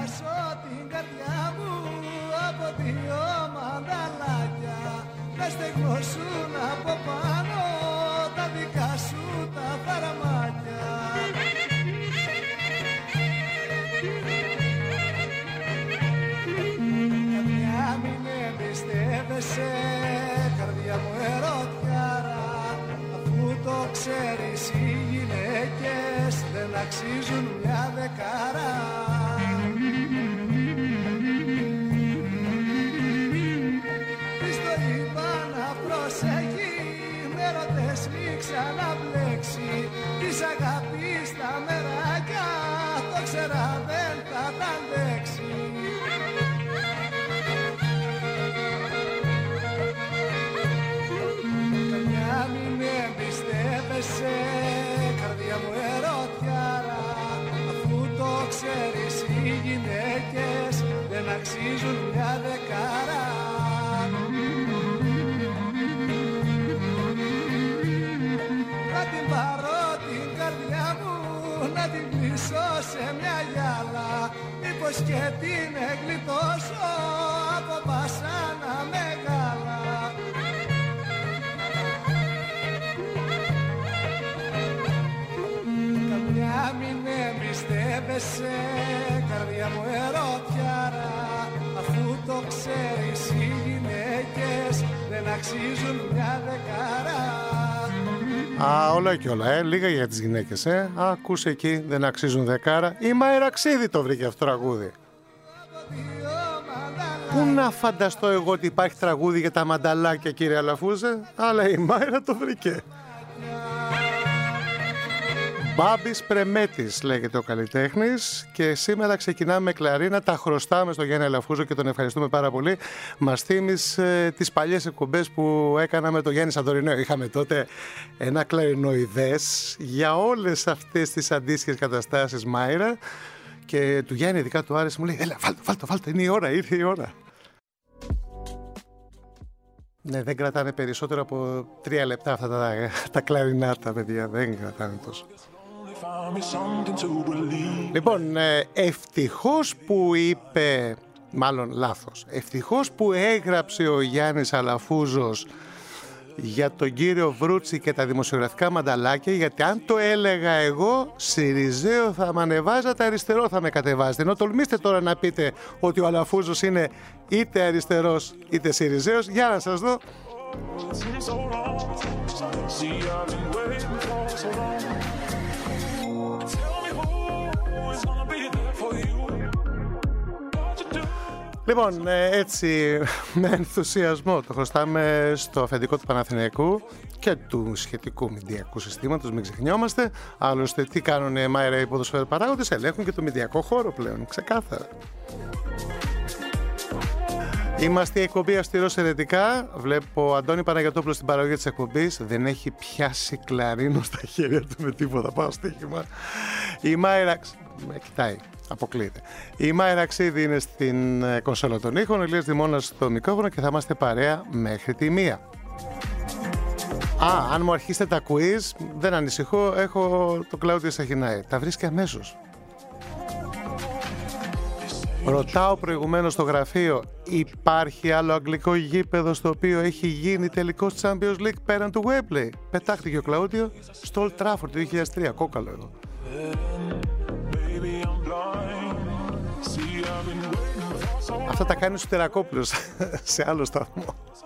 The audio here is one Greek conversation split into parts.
χάσω την καρδιά μου από δύο μανταλάκια. Να στεγνώσουν από πάνω τα δικά σου τα φαραμάκια. Καρδιά μην εμπιστεύεσαι, καρδιά μου ερωτιάρα, αφού το ξέρεις οι γυναίκες δεν αξίζουν μια δεκάρα. Της το είπα να προσέχει, με ρωτές μη ξαναμπλέξει. Της αγάπης τα μεράκια, το ξέρα δεν θα τα αντέξει. Καμιά μην εμπιστεύεσαι, καρδιά μου ερωτιάρα, αφού το ξέρεις οι γυναίκες δεν αξίζουν μια δεκάρα. Να την πάρω την καρδιά μου, να την κλείσω σε μια γυάλα, μήπως και την εγλιτώσω από βασάνα μεγάλα. Καμιά μην εμπιστεύεσαι, καρδιά μου ερωτιάρα, αφού το ξέρεις οι γυναίκες δεν αξίζουν μια δεκάρα. Όλα και όλα, λίγα για τις γυναίκες, Ακούσε εκεί, δεν αξίζουν δεκάρα. Η Μάιρα Ξίδη το βρήκε αυτό το τραγούδι. Πού να φανταστώ εγώ ότι υπάρχει τραγούδι για τα μανταλάκια, κύριε Αλαφούζε, αλλά η Μάιρα το βρήκε. Μπάμπης Πρεμέτης λέγεται ο καλλιτέχνης και σήμερα ξεκινάμε με κλαρίνα. Τα χρωστάμε στο Γιάννη Αλαφούζο και τον ευχαριστούμε πάρα πολύ. Μας θύμισε τις παλιές εκπομπές που έκανα με τον Γιάννη Σαντορινό. Είχαμε τότε ένα κλαρινοειδές για όλες αυτές τις αντίστοιχες καταστάσεις, Μάιρα, και του Γιάννη ειδικά του άρεσε, μου λέει έλα βάλτε, είναι η ώρα, ήρθε η ώρα. Ναι, δεν κρατάνε περισσότερο από 3 λεπτά αυτά τα κλαρινάτα, παιδιά, δεν κρατάνε τόσο. Λοιπόν, ευτυχώς που είπε, μάλλον λάθος, ευτυχώς που έγραψε ο Γιάννης Αλαφούζος για τον κύριο Βρούτσι και τα δημοσιογραφικά μανταλάκια, γιατί αν το έλεγα εγώ, Συριζέο θα με ανεβάζατε, αριστερό θα με κατεβάζετε. Ενώ τολμήστε τώρα να πείτε ότι ο Αλαφούζος είναι είτε αριστερός είτε Συριζέος. Για να σας δω. Λοιπόν, έτσι με ενθουσιασμό το χρωστάμε στο αφεντικό του Παναθηναϊκού και του σχετικού μηντιακού συστήματος, μην ξεχνιόμαστε. Άλλωστε, τι κάνουν, Μάιρα, οι ποδοσφαίροι παράγοντες, ελέγχουν και το μηντιακό χώρο πλέον, ξεκάθαρα. Είμαστε η εκπομπή Αυστηρός Ερετικά. Βλέπω Αντώνη Παναγιωτόπουλο στην παραγωγή της εκπομπής. Δεν έχει πιάσει κλαρίνο στα χέρια του με τίποτα, πάω στοίχημα. Η Μάιρα με κοιτάει, αποκλείεται. Η Μάιρα Ξίδη είναι στην κονσόλα των ήχων, ο Ηλίας Δημώνας στο μικρόφωνο και θα είμαστε παρέα μέχρι τη 1. Αν μου αρχίσετε τα quiz, δεν ανησυχώ, έχω το Κλάουδιο Σαχινάη. Τα βρίσκει αμέσως. Ρωτάω προηγουμένως στο γραφείο, υπάρχει άλλο αγγλικό γήπεδο στο οποίο έχει γίνει τελικός Champions League πέραν του Wembley? Πετάχτηκε ο Κλαούντιο στο Old Trafford το 2003, κόκαλο εδώ. Αυτά τα κάνει ο Σουτερακόπουλος σε άλλο σταθμό.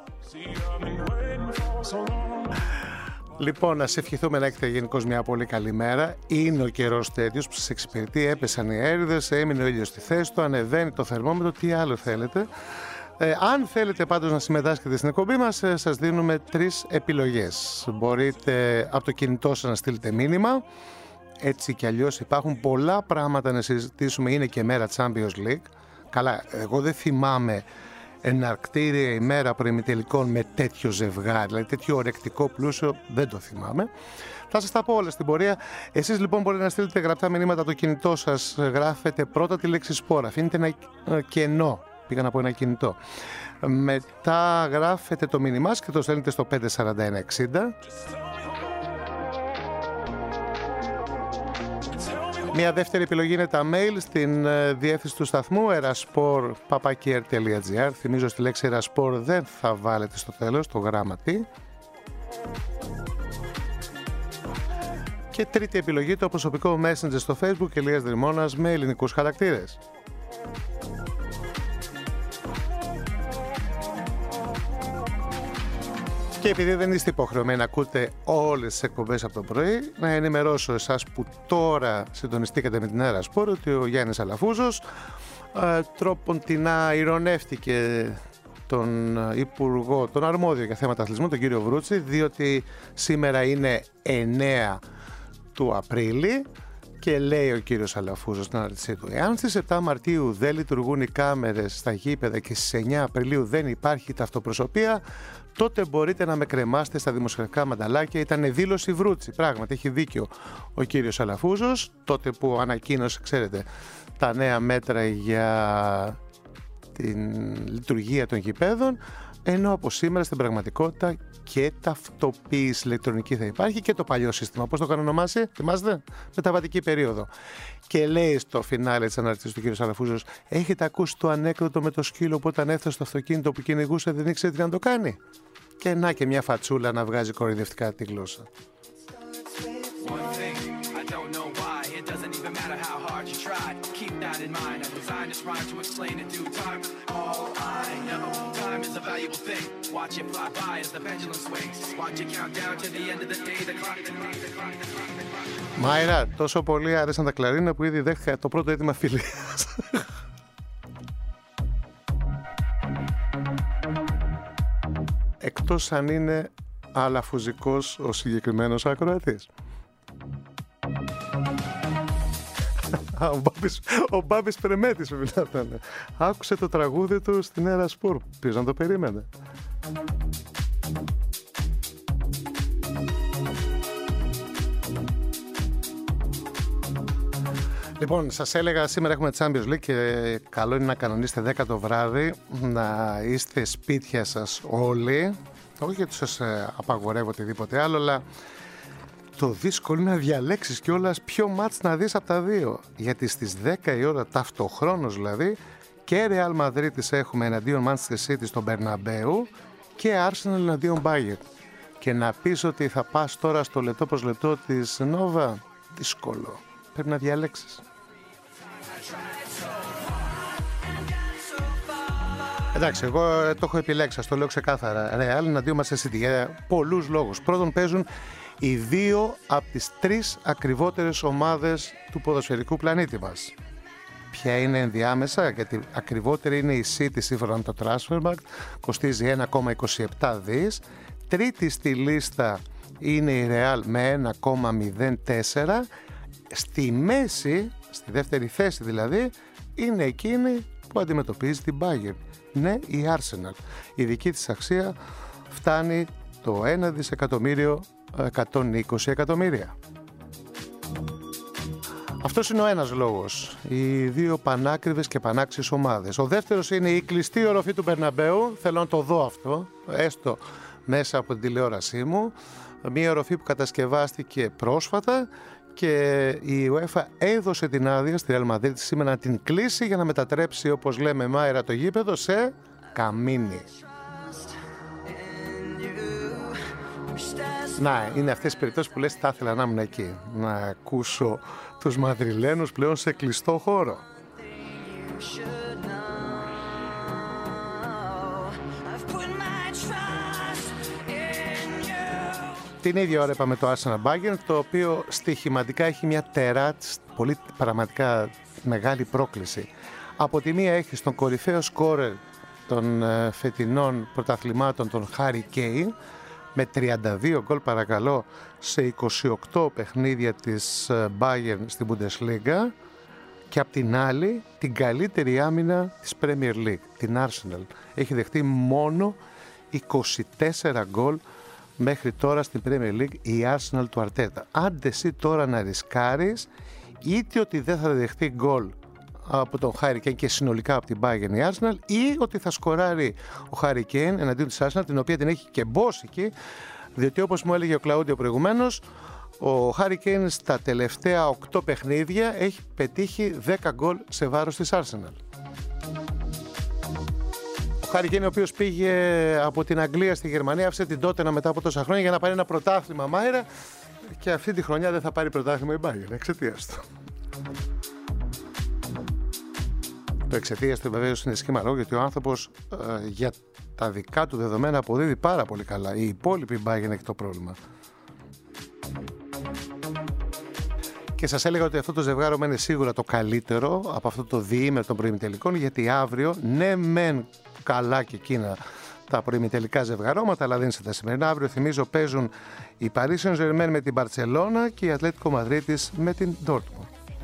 Λοιπόν, να σε ευχηθούμε να έχετε γενικώς μια πολύ καλή μέρα. Είναι ο καιρός τέτοιος που σας εξυπηρετεί. Έπεσαν οι αέριδες, έμεινε ο ήλιος στη θέση του, ανεβαίνει το θερμόμετρο. Τι άλλο θέλετε? Αν θέλετε πάντως να συμμετάσχετε στην εκπομπή μας, σας δίνουμε 3 επιλογές. Μπορείτε από το κινητό σας να στείλετε μήνυμα. Έτσι κι αλλιώς υπάρχουν πολλά πράγματα να συζητήσουμε. Είναι και μέρα Champions League. Καλά, εγώ δεν θυμάμαι εναρκτήρια ημέρα προημιτελικών με τέτοιο ζευγάρι, δηλαδή τέτοιο ορεκτικό πλούσιο, δεν το θυμάμαι. Θα σας τα πω όλα στην πορεία. Εσείς λοιπόν μπορείτε να στείλετε γραπτά μηνύματα από το κινητό σας. Γράφετε πρώτα τη λέξη σπορ, αφήνετε ένα κενό, πήγα να πω ένα κινητό. Μετά γράφετε το μήνυμά σας και το στέλνετε στο 54160. Μια δεύτερη επιλογή είναι τα mail στην διεύθυνση του σταθμού eraspor@papakier.gr. Θυμίζω στη λέξη eraspor δεν θα βάλετε στο τέλος το γράμμα τι. Και τρίτη επιλογή το προσωπικό messenger στο Facebook Ηλίας Δρυμώνας με ελληνικούς χαρακτήρες. Και επειδή δεν είστε υποχρεωμένοι να ακούτε όλες τις εκπομπές από το πρωί, να ενημερώσω εσάς που τώρα συντονιστήκατε με την Eraspor ότι ο Γιάννης Αλαφούζος τρόποντινά ειρωνεύτηκε τον Υπουργό, τον αρμόδιο για θέματα αθλητισμού, τον κύριο Βρούτση, διότι σήμερα είναι 9 του Απρίλη και λέει ο κύριος Αλαφούζος στην αναρτησία του: εάν στις 7 Μαρτίου δεν λειτουργούν οι κάμερες στα γήπεδα και στις 9 Απριλίου δεν υπάρχει ταυτοπροσωπία, τότε μπορείτε να με κρεμάσετε στα δημοσιογραφικά μανταλάκια. Ήταν δήλωση Βρούτση. Πράγματι, έχει δίκιο ο κύριος Αλαφούζος, τότε που ανακοίνωσε, ξέρετε, τα νέα μέτρα για την λειτουργία των γηπέδων, ενώ από σήμερα στην πραγματικότητα και ταυτοποίηση ηλεκτρονική θα υπάρχει και το παλιό σύστημα. Πώς το είχαν ονομάσει, θυμάστε, μεταβατική περίοδο. Και λέει στο φινάλε της αναρτήσης του κ. Αλαφούζος: έχετε ακούσει το ανέκδοτο με το σκύλο που όταν έφτασε στο αυτοκίνητο που κυνηγούσε δεν ήξερε τι να το κάνει? Και να και μια φατσούλα να βγάζει κοροϊδευτικά τη γλώσσα. Μάιρα, τόσο πολύ άρεσαν τα κλαρίνα που ήδη δέχτηκα το πρώτο αίτημα φιλίας. Εκτός αν είναι αλαφουζικός ο συγκεκριμένος ακροατής. Ο Μπάμπης Πρεμέτης μιλάτε. Άκουσε το τραγούδι του στην Eraspor. Ποιος να το περίμενε. Λοιπόν, σας έλεγα σήμερα έχουμε Champions League και καλό είναι να κανονίσετε 10 το βράδυ, να είστε σπίτια σας όλοι. Όχι γιατί σας απαγορεύω οτιδήποτε άλλο, αλλά το δύσκολο είναι να διαλέξεις κιόλας ποιο μάτς να δεις από τα δύο. Γιατί στις 10 η ώρα ταυτοχρόνως δηλαδή και Real Madrid έχουμε εναντίον Manchester City στον Bernabeu και Arsenal εναντίον Bayern. Και να πεις ότι θα πας τώρα στο λεπτό προς λεπτό της Nova, δύσκολο. Πρέπει να διαλέξεις. Εντάξει, εγώ το έχω επιλέξει, σας το λέω ξεκάθαρα. Real εναντίον Manchester City για πολλούς λόγους. Πρώτον, παίζουν οι δύο από τις τρεις ακριβότερες ομάδες του ποδοσφαιρικού πλανήτη μας. Ποια είναι ενδιάμεσα? Γιατί ακριβότερη είναι η City σύμφωνα με το Transfermarkt, κοστίζει 1,27 δις. Τρίτη στη λίστα είναι η Real με 1,04. Στη μέση, στη δεύτερη θέση δηλαδή, είναι εκείνη που αντιμετωπίζει την Bayern. Ναι, η Arsenal. Η δική της αξία φτάνει το 1 δισεκατομμύριο 120 εκατομμύρια. Αυτός είναι ο ένας λόγος. Οι δύο πανάκριβες και πανάξιες ομάδες. Ο δεύτερος είναι η κλειστή οροφή του Μπερναμπέου. Θέλω να το δω αυτό, έστω μέσα από την τηλεόρασή μου. Μία οροφή που κατασκευάστηκε πρόσφατα και η UEFA έδωσε την άδεια στη Real Madrid σήμερα να την κλείσει για να μετατρέψει, όπως λέμε Μάιρα, το γήπεδο σε καμίνι. Να, είναι αυτές τις περιπτώσεις που λες θα ήθελα να ήμουν εκεί, να ακούσω τους Μαδριλένους πλέον σε κλειστό χώρο. Την ίδια ώρα είπαμε το Arsenal Bayern, το οποίο στοιχηματικά έχει μια πολύ πραγματικά μεγάλη πρόκληση. Από τη μία έχει τον κορυφαίο σκόρερ των φετινών πρωταθλημάτων, τον Harry Kane, με 32 γκολ παρακαλώ σε 28 παιχνίδια της Bayern στην Bundesliga, και απ' την άλλη την καλύτερη άμυνα της Premier League, την Arsenal. Έχει δεχτεί μόνο 24 γκολ μέχρι τώρα στην Premier League η Arsenal του Αρτέτα. Άντε εσύ τώρα να ρισκάρεις είτε ότι δεν θα δεχτεί γκολ από τον Harry Kane και συνολικά από την Bayern η Arsenal, ή ότι θα σκοράρει ο Harry Kane εναντίον της Arsenal, την οποία την έχει και μπόσικη, διότι όπως μου έλεγε ο Κλαούντιο προηγουμένως, Ο Harry Kane στα τελευταία 8 παιχνίδια έχει πετύχει 10 γκολ σε βάρος της Arsenal. Ο Harry Kane, ο οποίος πήγε από την Αγγλία στη Γερμανία, άφησε την Tottenham μετά από τόσα χρόνια για να πάρει ένα πρωτάθλημα Μάιρα, και αυτή τη χρονιά δεν θα πάρει πρωτάθλημα η Bayern εξαιτίας του. Το εξαιτίας του βεβαίως είναι σχήμα λόγου, γιατί ο άνθρωπος για τα δικά του δεδομένα αποδίδει πάρα πολύ καλά. Η υπόλοιπη Bayern έχει το πρόβλημα. Και σας έλεγα ότι αυτό το ζευγάρωμα είναι σίγουρα το καλύτερο από αυτό το διήμερο των προημιτελικών, γιατί αύριο, ναι μεν καλά και εκείνα τα προημιτελικά ζευγαρώματα, αλλά δεν είναι τα σημερινά. Αύριο, θυμίζω, παίζουν η Paris Saint-Germain με την Μπαρτσελώνα και η Ατλέτικο Μαδρίτης με την Dortmund.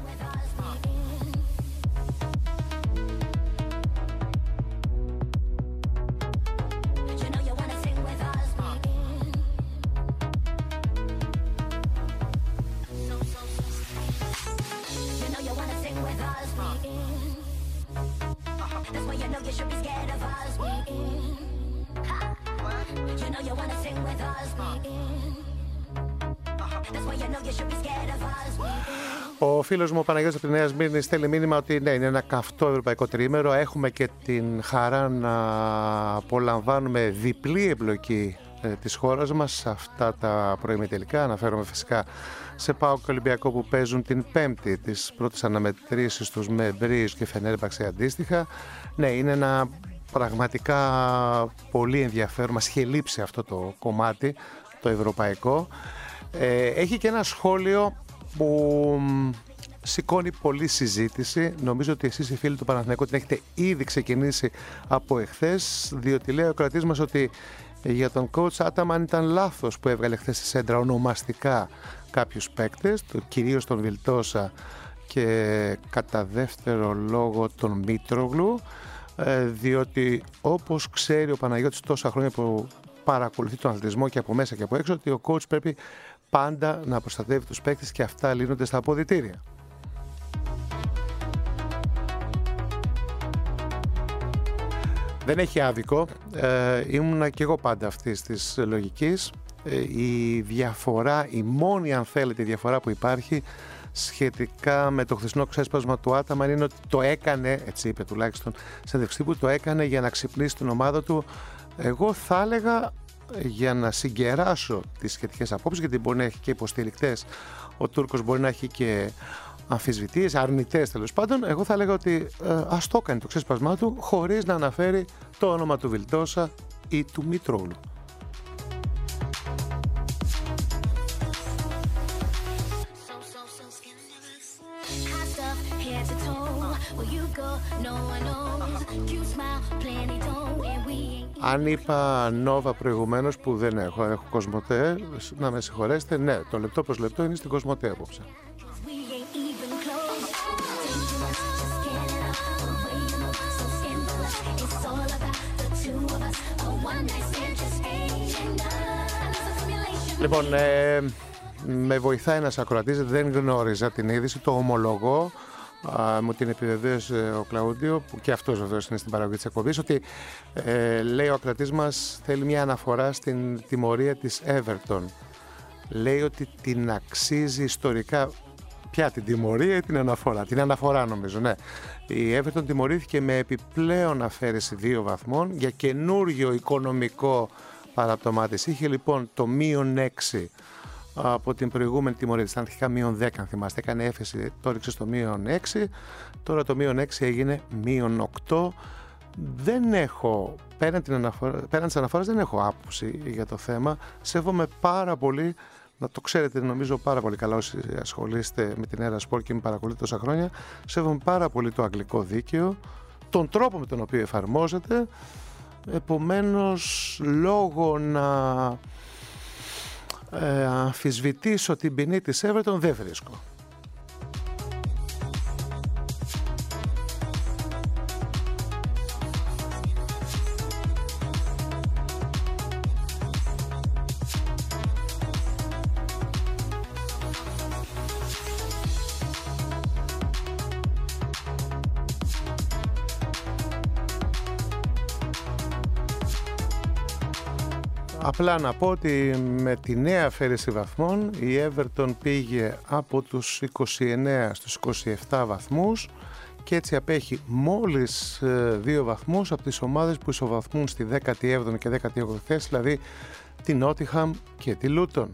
Ο φίλος μου ο Παναγιώτης από τη Νέα Σμύρνη στέλνει μήνυμα ότι ναι, είναι ένα καυτό ευρωπαϊκό τριήμερο. Έχουμε και την χαρά να απολαμβάνουμε διπλή εμπλοκή της χώρας μας σε αυτά τα προημιτελικά. Αναφέρομαι φυσικά σε ΠΑΟΚ και Ολυμπιακό που παίζουν την Πέμπτη τις πρώτες αναμετρήσεις τους με Μπρίζ και Φενέρμπαξε αντίστοιχα. Ναι, είναι ένα πραγματικά πολύ ενδιαφέρον. Μας είχε λείψει αυτό το κομμάτι, το ευρωπαϊκό. Έχει και ένα σχόλιο που σηκώνει πολλή συζήτηση. Νομίζω ότι εσείς οι φίλοι του Παναθηναϊκού την έχετε ήδη ξεκινήσει από εχθές, διότι λέει ο κρατής μας ότι για τον coach Άταμαν ήταν λάθος που έβγαλε χθες στη σέντρα ονομαστικά κάποιους παίκτες, κυρίως τον Βιλτόσα και κατά δεύτερο λόγο τον Μήτρογλου, διότι όπως ξέρει ο Παναγιώτης τόσα χρόνια που παρακολουθεί τον αθλητισμό και από μέσα και από έξω, ότι ο coach πρέπει πάντα να προστατεύει τους παίκτες και αυτά λύνονται στα αποδυτήρια. Δεν έχει άδικο. Ήμουνα και εγώ πάντα αυτής της λογικής. Η διαφορά, η μόνη αν θέλετε διαφορά που υπάρχει σχετικά με το χθεσινό ξέσπασμα του Άταμαν είναι ότι το έκανε, έτσι είπε τουλάχιστον συνέντευξη τύπου, το έκανε για να ξυπνήσει την ομάδα του. Εγώ θα έλεγα για να συγκεράσω τις σχετικές απόψεις, γιατί μπορεί να έχει και υποστηρικτές, ο Τούρκος μπορεί να έχει και αμφισβητείες, αρνητές τέλος πάντων. Εγώ θα έλεγα ότι ας το κάνει το ξέσπασμά του χωρίς να αναφέρει το όνομα του Βιλτόσα ή του Μήτρογλου. Αν είπα Νόβα προηγουμένως που δεν έχω Κοσμοτέ, να με συγχωρέσετε, ναι, το λεπτό προς λεπτό είναι στην Κοσμοτέ απόψε. Λοιπόν, με βοηθάει ένας ακροατής, δεν γνώριζα την είδηση, το ομολογώ. Μου την επιβεβαίωσε ο Κλαούντιο, που και αυτός βεβαίως είναι στην παραγωγή της εκπομπής, ότι λέει ο ακροατής μας θέλει μια αναφορά στην τιμωρία της Everton. Λέει ότι την αξίζει ιστορικά. Ποια, την τιμωρία ή την αναφορά? Την αναφορά νομίζω, ναι. Η Everton τιμωρήθηκε με επιπλέον αφαίρεση 2 βαθμών για καινούριο οικονομικό παραπτωμά της. Είχε λοιπόν το -6 από την προηγούμενη τιμωρία της, αρχικά -10 αν θυμάστε, έκανε έφεση, το ρίξε στο -6, τώρα το -6 έγινε -8. Δεν έχω, πέραν της αναφοράς δεν έχω άποψη για το θέμα. Σέβομαι πάρα πολύ, να το ξέρετε νομίζω πάρα πολύ καλά όσοι ασχολείστε με την Έρα Σπορ και με παρακολουθείτε τόσα χρόνια, σέβομαι πάρα πολύ το αγγλικό δίκαιο, τον τρόπο με τον οποίο εφαρμόζεται. Επομένως, λόγω να αμφισβητήσω την ποινή της Everton δεν βρίσκω. Απλά να πω ότι με τη νέα αφαίρεση βαθμών η Everton πήγε από τους 29 στους 27 βαθμούς και έτσι απέχει μόλις 2 βαθμούς από τις ομάδες που ισοβαθμούν στη 17η και 18η θέση, δηλαδή τη Νότιχαμ και τη Λούτον.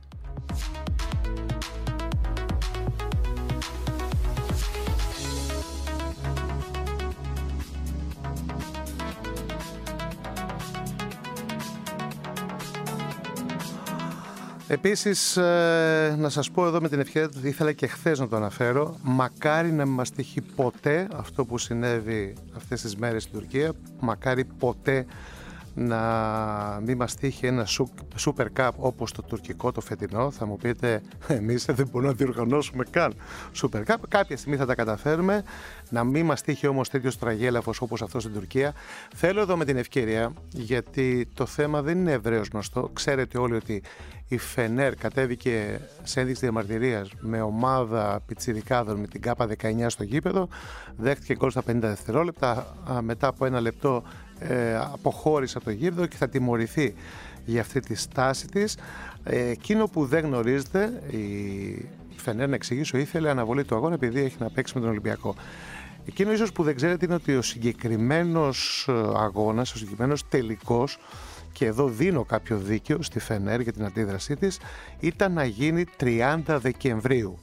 Επίσης, να σας πω εδώ με την ευκαιρία ότι ήθελα και χθες να το αναφέρω, μακάρι να μην μας τύχει ποτέ αυτό που συνέβη αυτές τις μέρες στην Τουρκία, μακάρι ποτέ να μην μας τύχει ένα Super Cup όπως το τουρκικό το φετινό. Θα μου πείτε, εμείς δεν μπορούμε να διοργανώσουμε καν Super Cup. Κάποια στιγμή θα τα καταφέρουμε. Να μην μας τύχει όμως τέτοιος τραγέλαφος όπως αυτό στην Τουρκία. Θέλω εδώ με την ευκαιρία, γιατί το θέμα δεν είναι ευρέως γνωστό. Ξέρετε όλοι ότι η Φενέρ κατέβηκε σε ένδειξη διαμαρτυρίας με ομάδα πιτσιρικάδων με την ΚΑΠΑ 19 στο γήπεδο. Δέχτηκε γκολ στα 50 δευτερόλεπτα. Μετά από ένα λεπτό αποχώρησε από το γήπεδο και θα τιμωρηθεί για αυτή τη στάση της. Εκείνο που δεν γνωρίζετε, η Φενέρ, να εξηγήσω, ήθελε αναβολή του αγώνα επειδή έχει να παίξει με τον Ολυμπιακό. Εκείνο ίσως που δεν ξέρετε είναι ότι ο συγκεκριμένος αγώνας, ο συγκεκριμένος τελικός, και εδώ δίνω κάποιο δίκαιο στη Φενέρ για την αντίδρασή της, ήταν να γίνει 30 Δεκεμβρίου.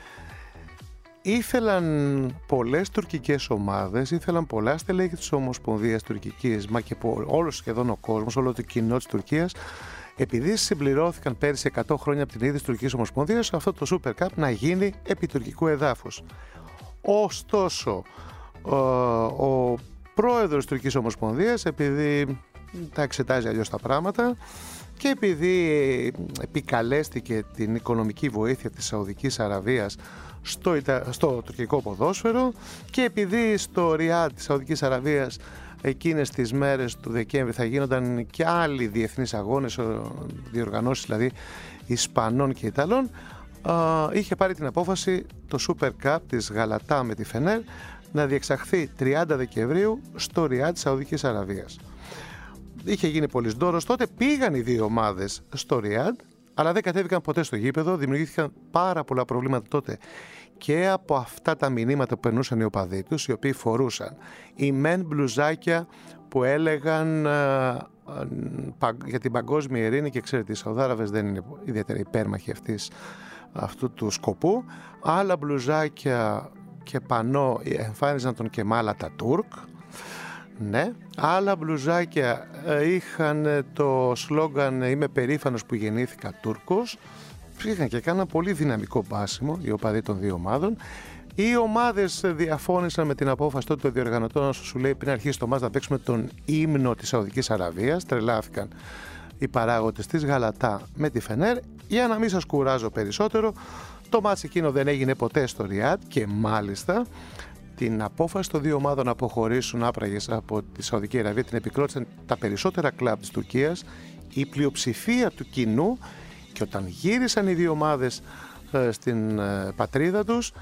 Ήθελαν πολλές τουρκικές ομάδες, ήθελαν πολλά στελέχη της Ομοσπονδίας Τουρκικής, μα και όλος σχεδόν ο κόσμος, όλο το κοινό της Τουρκίας, επειδή συμπληρώθηκαν πέρυσι 100 χρόνια από την ίδρυση της Τουρκικής Ομοσπονδίας, αυτό το Super Cup να γίνει επί τουρκικού εδάφους. Ωστόσο, ο πρόεδρος της Τουρκικής Ομοσπονδίας, επειδή τα εξετάζει αλλιώς τα πράγματα και επειδή επικαλέστηκε την οικονομική βοήθεια της Σαουδικής Αραβίας στο τουρκικό ποδόσφαιρο και επειδή στο Ριάντ της Σαουδικής Αραβίας εκείνες τις μέρες του Δεκέμβρη θα γίνονταν και άλλοι διεθνείς αγώνες, διοργανώσεις δηλαδή Ισπανών και Ιταλών, είχε πάρει την απόφαση το Super Cup της Γαλατά με τη Φενέρ να διεξαχθεί 30 Δεκεμβρίου στο Ριάντ της Σαουδικής Αραβίας. Είχε γίνει πολύς ντόρος τότε, πήγαν οι δύο ομάδες στο Ριάντ, αλλά δεν κατέβηκαν ποτέ στο γήπεδο, δημιουργήθηκαν πάρα πολλά προβλήματα τότε και από αυτά τα μηνύματα που περνούσαν οι οπαδοί τους, οι οποίοι φορούσαν οι μεν μπλουζάκια που έλεγαν για την παγκόσμια ειρήνη, και ξέρετε οι Σαουδάραβες δεν είναι ιδιαίτερα υπέρμαχοι αυτού του σκοπού, άλλα μπλουζάκια και πανό εμφάνιζαν τον Κεμάλ Ατατούρκ. Ναι, άλλα μπλουζάκια είχαν το σλόγγαν «Είμαι περήφανος που γεννήθηκα Τούρκος». Είχαν και κάναν πολύ δυναμικό μπάσιμο οι οπαδοί των δύο ομάδων. Οι ομάδες διαφώνησαν με την απόφαση τότε των διοργανωτών, όσο σου λέει πριν αρχίσει το μάτς να παίξουμε τον ύμνο της Σαουδικής Αραβίας. Τρελάθηκαν οι παράγοντες της Γαλατά με τη Φενέρ. Για να μην σας κουράζω περισσότερο, το μάτς εκείνο δεν έγινε ποτέ στο Ριάντ και μάλιστα την απόφαση των δύο ομάδων να αποχωρήσουν άπραγες από τη Σαουδική Αραβία την επικρότησαν τα περισσότερα κλαμπ της Τουρκίας, η πλειοψηφία του κοινού, και όταν γύρισαν οι δύο ομάδες στην πατρίδα τους,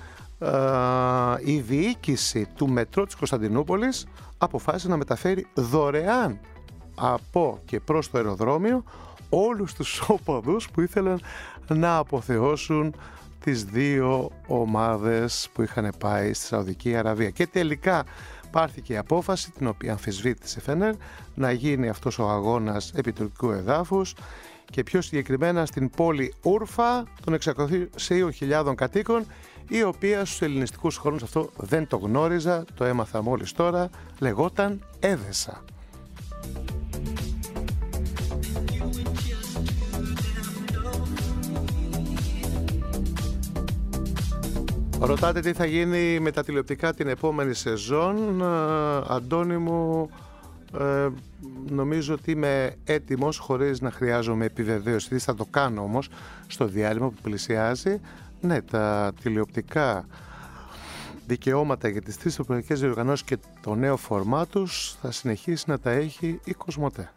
η διοίκηση του μετρό της Κωνσταντινούπολης αποφάσισε να μεταφέρει δωρεάν από και προς το αεροδρόμιο όλους τους οπαδούς που ήθελαν να αποθεώσουν τις δύο ομάδες που είχαν πάει στη Σαουδική Αραβία. Και τελικά πάρθηκε η απόφαση, την οποία αμφισβήτησε η Φενέρ, να γίνει αυτός ο αγώνας επί τουρκικού εδάφους και πιο συγκεκριμένα στην πόλη Ούρφα των 600.000 κατοίκων, η οποία στους ελληνιστικούς χρόνους, αυτό δεν το γνώριζα, το έμαθα μόλις τώρα, λεγόταν Έδεσα. Ρωτάτε τι θα γίνει με τα τηλεοπτικά την επόμενη σεζόν. Αντώνη μου, νομίζω ότι είμαι έτοιμος χωρίς να χρειάζομαι επιβεβαίωση. Θα το κάνω όμως στο διάλειμμα που πλησιάζει. Ναι, τα τηλεοπτικά δικαιώματα για τις τρεις ευρωπαϊκές διοργανώσεις και το νέο φορμά τους θα συνεχίσει να τα έχει η Κοσμοτέ.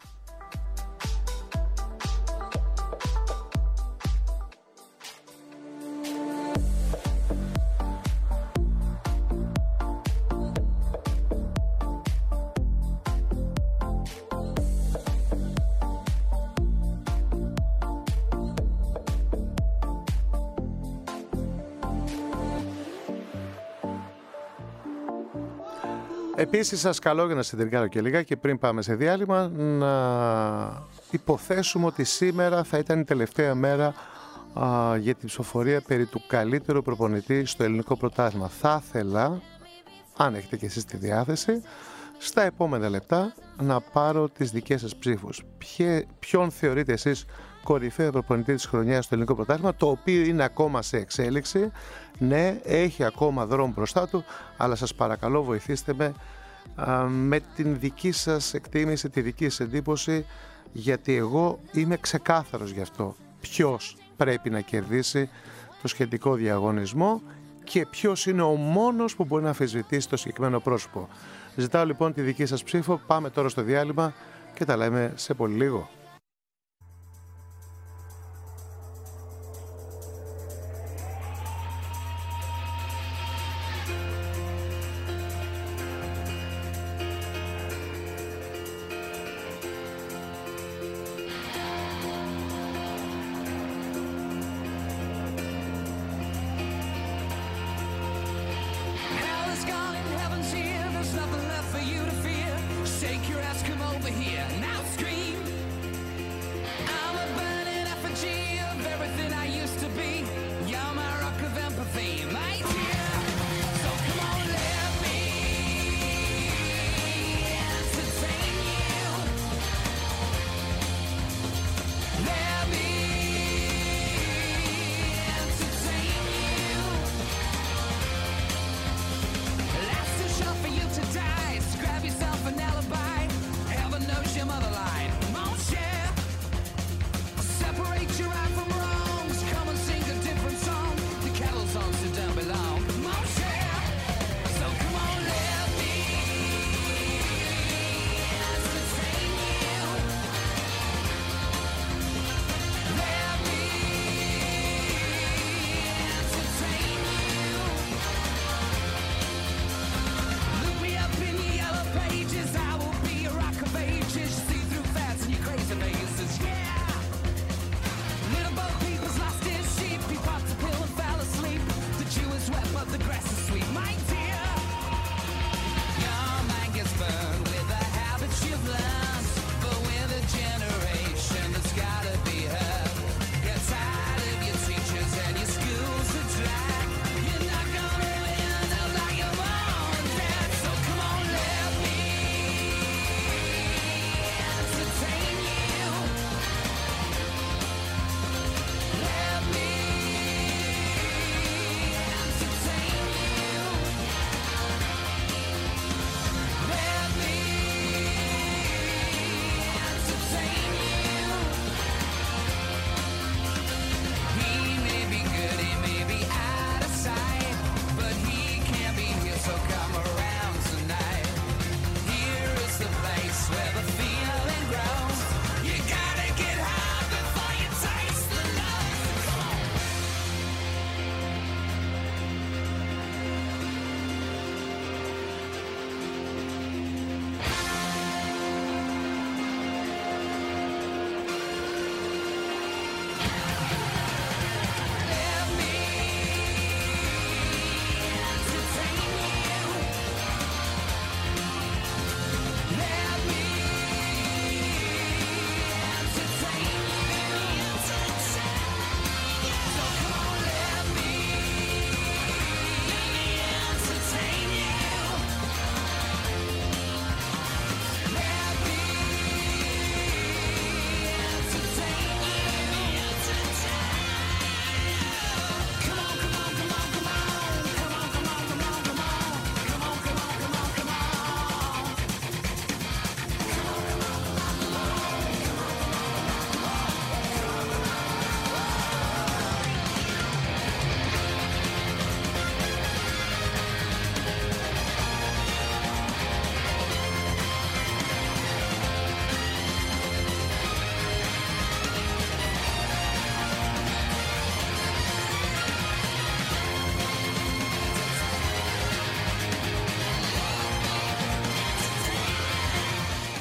Επίσης σας καλώ για να συντηρικάρω και λίγα και πριν πάμε σε διάλειμμα να υποθέσουμε ότι σήμερα θα ήταν η τελευταία μέρα για την ψηφοφορία περί του καλύτερου προπονητή στο ελληνικό πρωτάθλημα. Θα ήθελα, αν έχετε και εσείς τη διάθεση, στα επόμενα λεπτά να πάρω τις δικές σας ψήφους. Ποιον θεωρείτε εσείς κορυφαίο προπονητή της χρονιάς στο ελληνικό πρωτάθλημα, το οποίο είναι ακόμα σε εξέλιξη. Ναι, έχει ακόμα δρόμο μπροστά του, αλλά σας παρακαλώ βοηθήστε με την δική σας εκτίμηση, τη δική σας εντύπωση, γιατί εγώ είμαι ξεκάθαρος γι' αυτό. Ποιος πρέπει να κερδίσει το σχετικό διαγωνισμό και ποιος είναι ο μόνος που μπορεί να αμφισβητήσει το συγκεκριμένο πρόσωπο. Ζητάω λοιπόν τη δική σας ψήφο. Πάμε τώρα στο διάλειμμα και τα λέμε σε πολύ λίγο. Grab yourself an alibi. Heaven knows your mother lied.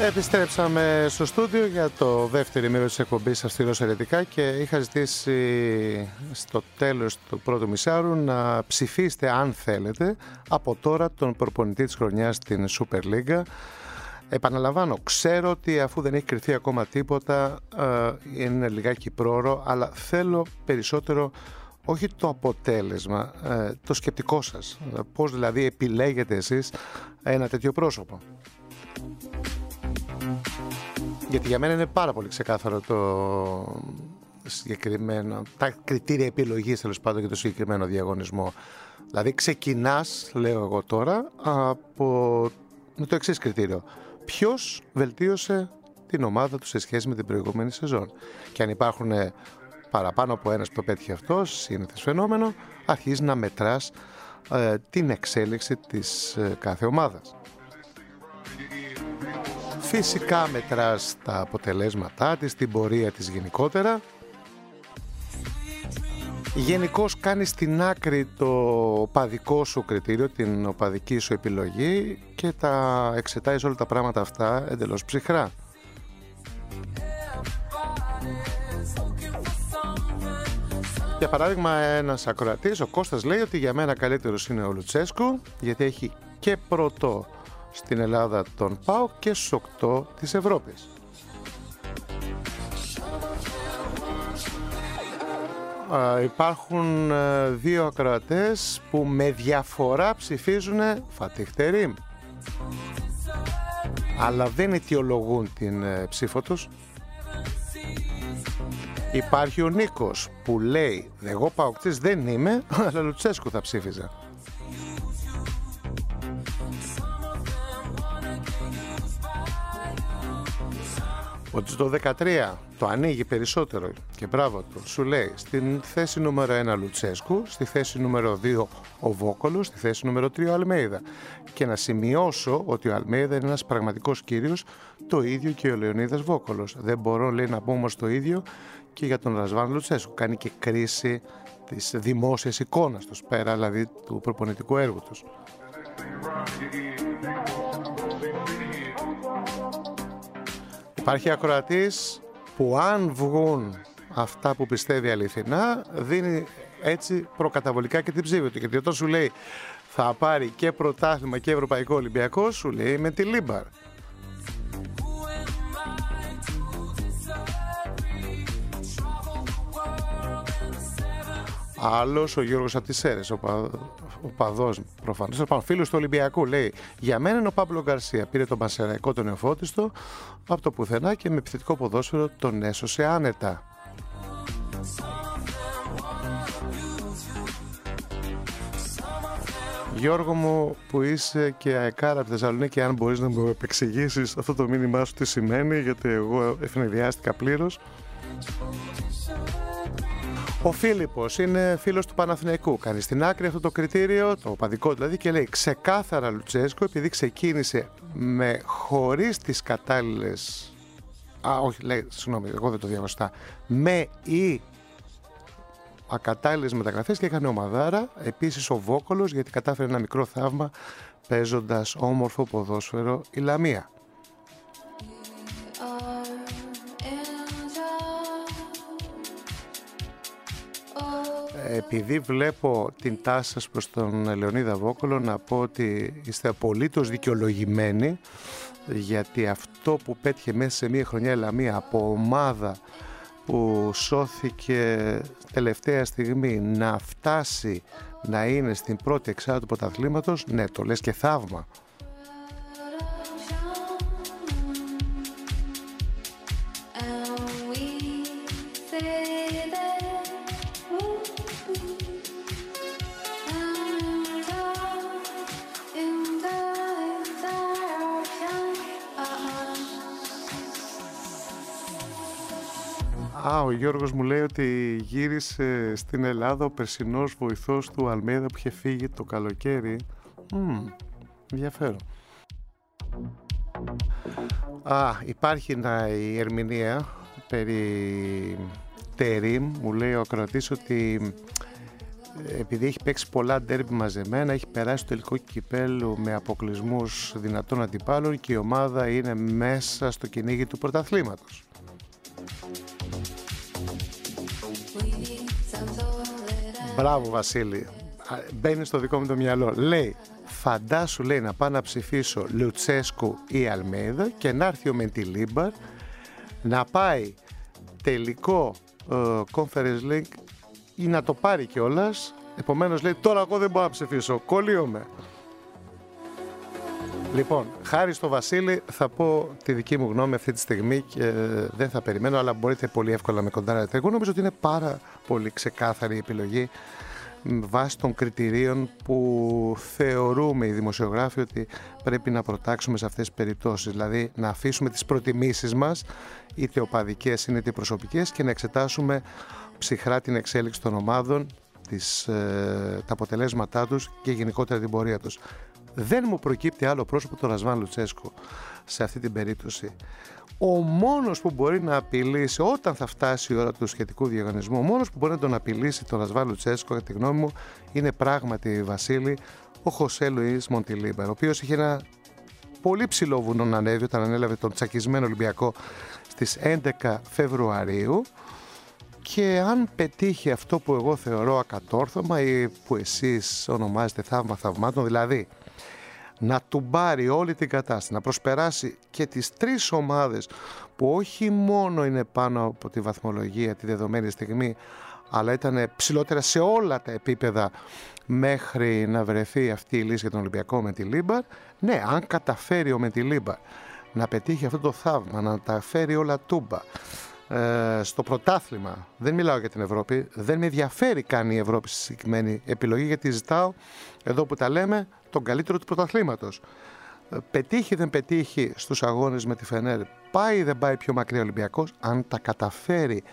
Επιστρέψαμε στο στούντιο για το δεύτερο ημίρο της εκπομπής Αυστηρός Αιρετικά και είχα ζητήσει στο τέλος του πρώτου μισάρου να ψηφίσετε, αν θέλετε, από τώρα τον προπονητή της χρονιάς στην Super League. Επαναλαμβάνω, ξέρω ότι αφού δεν έχει κριθεί ακόμα τίποτα είναι λιγάκι πρόωρο, αλλά θέλω περισσότερο όχι το αποτέλεσμα, το σκεπτικό σας. Πώς δηλαδή επιλέγετε εσείς ένα τέτοιο πρόσωπο. Γιατί για μένα είναι πάρα πολύ ξεκάθαρο το συγκεκριμένο, τα κριτήρια επιλογής τέλος πάντων για το συγκεκριμένο διαγωνισμό. Δηλαδή ξεκινάς, λέω εγώ τώρα, με το εξής κριτήριο. Ποιος βελτίωσε την ομάδα του σε σχέση με την προηγούμενη σεζόν. Και αν υπάρχουν παραπάνω από ένας που το πέτυχε αυτό, σύνηθες φαινόμενο, αρχίζει να μετράς την εξέλιξη της κάθε ομάδας. Φυσικά μετράς τα αποτελέσματά της, την πορεία της γενικότερα. Γενικώς κάνεις στην άκρη το οπαδικό σου κριτήριο, την οπαδική σου επιλογή και τα εξετάζεις όλα τα πράγματα αυτά εντελώς ψυχρά. Για παράδειγμα, ένας ακροατής, ο Κώστας, λέει ότι για μένα καλύτερος είναι ο Λουτσέσκου, γιατί έχει και πρώτο στην Ελλάδα τον ΠΑΟΚ και στους 8 της Ευρώπης. Υπάρχουν δύο ακροατές που με διαφορά ψηφίζουν Φατίχ Τερίμ, αλλά δεν αιτιολογούν την ψήφο τους. Υπάρχει ο Νίκος που λέει εγώ ΠΑΟΚτής δεν είμαι, αλλά Λουτσέσκου θα ψήφιζα. Ότι το 13 το ανοίγει περισσότερο και μπράβο του, σου λέει στην θέση νούμερο 1 Λουτσέσκου, στη θέση νούμερο 2 ο Βόκολος, στη θέση νούμερο 3 ο Αλμέιδα. Και να σημειώσω ότι ο Αλμέιδα είναι ένας πραγματικός κύριος, το ίδιο και ο Λεωνίδας Βόκολος. Δεν μπορώ, λέει, να πω όμως το ίδιο και για τον Ρασβάν Λουτσέσκου. Κάνει και κρίση της δημόσιας εικόνας τους, πέρα δηλαδή του προπονητικού έργου τους. Υπάρχει ακροατής που αν βγουν αυτά που πιστεύει αληθινά, δίνει έτσι προκαταβολικά και την ψήφη του. Γιατί όταν σου λέει θα πάρει και πρωτάθλημα και ευρωπαϊκό Ολυμπιακό, σου λέει με τη Λίμπαρ. Άλλος, ο Γιώργος από τις Σέρρες, ο παδός προφανώς, ο φίλος του Ολυμπιακού, λέει για μένα είναι ο Παύλο Γκαρσία. Πήρε τον Πανσεραϊκό τον νεοφώτιστο από το πουθενά και με επιθετικό ποδόσφαιρο τον έσωσε άνετα. Γιώργο μου που είσαι και αεκάρα από τη Θεσσαλονίκη, αν μπορείς να μου επεξηγήσεις αυτό το μήνυμά σου τι σημαίνει, γιατί εγώ ευνηδιάστηκα πλήρως. Ο Φίλιππος είναι φίλος του Παναθηναϊκού. Κάνει στην άκρη αυτό το κριτήριο, το οπαδικό δηλαδή, και λέει ξεκάθαρα Λουτσέσκο, επειδή ξεκίνησε με χωρίς τις κατάλληλες. Όχι, λέει, συγγνώμη, εγώ δεν το διαβαστά. Με ή ακατάλληλες μεταγραφές και έκανε ομαδάρα. Επίσης ο Βόκολος, γιατί κατάφερε ένα μικρό θαύμα παίζοντας όμορφο ποδόσφαιρο η Λαμία. Επειδή βλέπω την τάση σας προς τον Λεωνίδα Βόκολο, να πω ότι είστε απολύτως δικαιολογημένοι, γιατί αυτό που πέτυχε μέσα σε μία χρονιά η Λαμία από ομάδα που σώθηκε τελευταία στιγμή να φτάσει να είναι στην πρώτη εξάδα του πρωταθλήματος, ναι, το λες και θαύμα. Ο Γιώργος μου λέει ότι γύρισε στην Ελλάδα ο περσινός βοηθός του Αλμέιδα που είχε φύγει το καλοκαίρι. Ενδιαφέρον. Υπάρχει η ερμηνεία περί Τερίμ, μου λέει ο ακροατής, ότι επειδή έχει παίξει πολλά ντέρμπι μαζεμένα, έχει περάσει το τελικό κυπέλλου με αποκλεισμούς δυνατών αντιπάλων και η ομάδα είναι μέσα στο κυνήγι του πρωταθλήματος. Μπράβο Βασίλη, μπαίνει στο δικό μου το μυαλό. Λέει, φαντάσου, λέει, να πάω να ψηφίσω Λουτσέσκου ή Αλμέιδα και να έρθει ο Μεντιλίμπαρ να πάει τελικό Conference League ή να το πάρει κιόλας. Επομένως λέει, τώρα εγώ δεν μπορώ να ψηφίσω, κολλείομαι. Λοιπόν, χάρη στο Βασίλη θα πω τη δική μου γνώμη αυτή τη στιγμή και δεν θα περιμένω, αλλά μπορείτε πολύ εύκολα να με κοντάρετε. Εγώ νομίζω ότι είναι πάρα πολύ ξεκάθαρη η επιλογή βάσει των κριτηρίων που θεωρούμε οι δημοσιογράφοι ότι πρέπει να προτάξουμε σε αυτές τις περιπτώσεις. Δηλαδή να αφήσουμε τις προτιμήσεις μας, είτε οπαδικές είτε προσωπικές, και να εξετάσουμε ψυχρά την εξέλιξη των ομάδων, τα αποτελέσματά τους και γενικότερα την πορεία τους. Δεν μου προκύπτει άλλο πρόσωπο το Ρασβάν Λουτσέσκου σε αυτή την περίπτωση. Ο μόνος που μπορεί να απειλήσει όταν θα φτάσει η ώρα του σχετικού διαγωνισμού, ο μόνος που μπορεί να τον απειλήσει τον Ρασβάν Λουτσέσκου, κατά τη γνώμη μου, είναι πράγματι, Βασίλη, ο Χωσέ Λουίς Μοντιλίμπαρ, ο οποίος είχε ένα πολύ ψηλό βουνό να ανέβει όταν ανέλαβε τον τσακισμένο Ολυμπιακό στις 11 Φεβρουαρίου. Και αν πετύχει αυτό που εγώ θεωρώ ακατόρθωμα ή που εσείς ονομάζετε θαύμα θαυμάτων, δηλαδή να τουμπάρει όλη την κατάσταση, να προσπεράσει και τις τρεις ομάδες που όχι μόνο είναι πάνω από τη βαθμολογία τη δεδομένη στιγμή, αλλά ήταν ψηλότερα σε όλα τα επίπεδα μέχρι να βρεθεί αυτή η λύση για τον Ολυμπιακό Μεντιλίμπαρ. Ναι, αν καταφέρει ο Μεντιλίμπαρ να πετύχει αυτό το θαύμα, να τα φέρει όλα τούμπα στο πρωτάθλημα, δεν μιλάω για την Ευρώπη, δεν με ενδιαφέρει καν η Ευρώπη στη συγκεκριμένη επιλογή, γιατί ζητάω εδώ που τα λέμε τον καλύτερο του πρωταθλήματος. Πετύχει δεν πετύχει στους αγώνες με τη Φενέρ, πάει δεν πάει πιο μακριά ο Ολυμπιακός, αν τα καταφέρει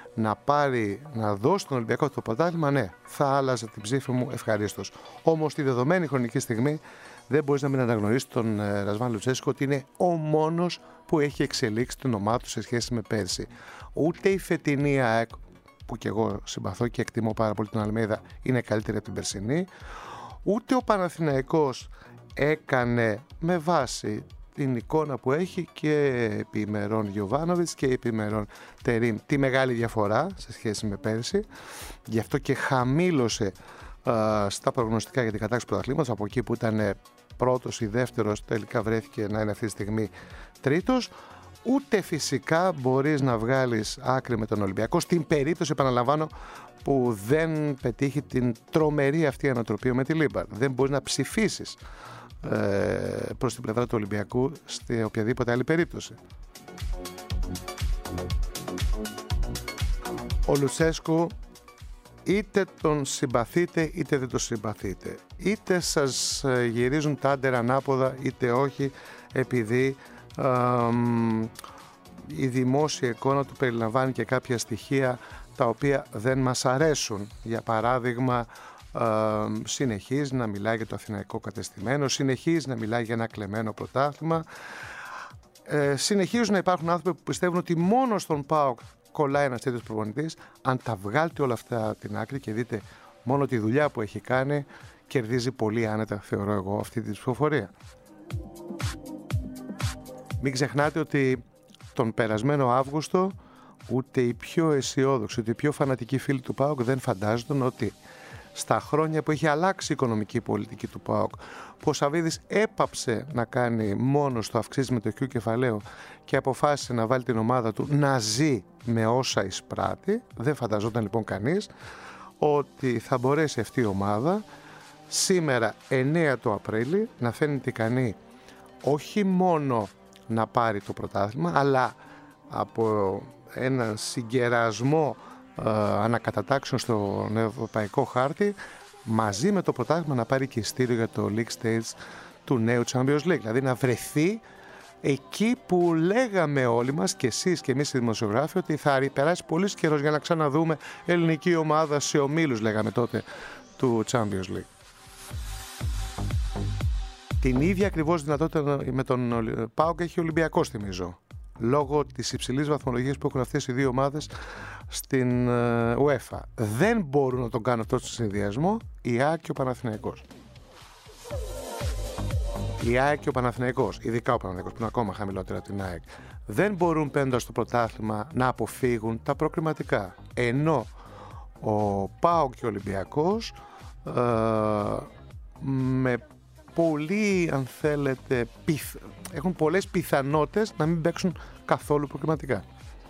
να δώσει τον Ολυμπιακό το πρωτάθλημα, ναι, θα άλλαζε την ψήφη μου ευχαρίστως. Όμως τη δεδομένη χρονική στιγμή δεν μπορείς να μην αναγνωρίσεις τον Ρασβάν Λουτσέσκου ότι είναι ο μόνος που έχει εξελίξει την ομάδα του σε σχέση με πέρσι. Ούτε η φετινή ΑΕΚ, που και εγώ συμπαθώ και εκτιμώ πάρα πολύ τον Αλμέιδα, είναι καλύτερη από την περσινή, ούτε ο Παναθηναϊκός έκανε με βάση την εικόνα που έχει και επί ημερών Γιοβάνοβιτς και επί ημερών Τερίμ τη μεγάλη διαφορά σε σχέση με πέρσι. Γι' αυτό και χαμήλωσε στα προγνωστικά για την κατάκτηση του πρωταθλήματος. Από εκεί που ήταν πρώτος ή δεύτερος, τελικά βρέθηκε να είναι αυτή τη στιγμή τρίτος. Ούτε φυσικά μπορείς να βγάλεις άκρη με τον Ολυμπιακό στην περίπτωση, επαναλαμβάνω, που δεν πετύχει την τρομερή αυτή ανατροπή με τη Λίμπαρ. Δεν μπορείς να ψηφίσεις προς την πλευρά του Ολυμπιακού σε οποιαδήποτε άλλη περίπτωση. Ο Λουτσέσκου, είτε τον συμπαθείτε είτε δεν τον συμπαθείτε, είτε σας γυρίζουν τα άντερα ανάποδα είτε όχι, επειδή η δημόσια εικόνα του περιλαμβάνει και κάποια στοιχεία τα οποία δεν μας αρέσουν. Για παράδειγμα, συνεχίζει να μιλάει για το αθηναϊκό κατεστημένο, συνεχίζει να μιλάει για ένα κλεμμένο πρωτάθλημα, συνεχίζουν να υπάρχουν άνθρωποι που πιστεύουν ότι μόνο στον ΠΑΟΚ κολλάει ένας τέτοιος προπονητής. Αν τα βγάλετε όλα αυτά την άκρη και δείτε μόνο τη δουλειά που έχει κάνει, κερδίζει πολύ άνετα, θεωρώ εγώ, αυτή τη ψηφοφορία. Μην ξεχνάτε ότι τον περασμένο Αύγουστο ούτε οι πιο αισιόδοξοι, ούτε οι πιο φανατικοί φίλοι του ΠΑΟΚ δεν φαντάζονταν ότι στα χρόνια που έχει αλλάξει η οικονομική πολιτική του ΠΑΟΚ, που ο Σαββίδης έπαψε να κάνει μόνος το αυξήσει μετοχικού κεφαλαίου και αποφάσισε να βάλει την ομάδα του να ζει με όσα εισπράττει, δεν φανταζόταν λοιπόν κανείς ότι θα μπορέσει αυτή η ομάδα σήμερα 9 το Απρίλη να φαίνεται ικανή όχι μόνο να πάρει το πρωτάθλημα, αλλά από ένα συγκερασμό ανακατατάξεων στον ευρωπαϊκό χάρτη, μαζί με το πρωτάθλημα να πάρει και ειστήριο για το League Stage του νέου Champions League. Δηλαδή να βρεθεί εκεί που λέγαμε όλοι μας, και εσείς και εμείς οι δημοσιογράφοι, ότι θα περάσει πολύς καιρός για να ξαναδούμε ελληνική ομάδα σε ομίλους, λέγαμε τότε, του Champions League. Την ίδια ακριβώς δυνατότητα με τον ΠΑΟΚ έχει ο Ολυμπιακός, θυμίζω. Λόγω της υψηλής βαθμολογίας που έχουν αυτές οι δύο ομάδες στην UEFA. Δεν μπορούν να τον κάνουν αυτό στο συνδυασμό η ΑΕΚ και ο Παναθηναϊκός. Η ΑΕΚ και ο Παναθηναϊκός, ειδικά ο Παναθηναϊκός που είναι ακόμα χαμηλότερα από την ΑΕΚ, δεν μπορούν παίρνοντας το πρωτάθλημα να αποφύγουν τα προκριματικά. Ενώ ο ΠΑΟΚ και ο Ολυμπιακός με πολύ, αν θέλετε, έχουν πολλές πιθανότητες να μην παίξουν καθόλου προκριματικά.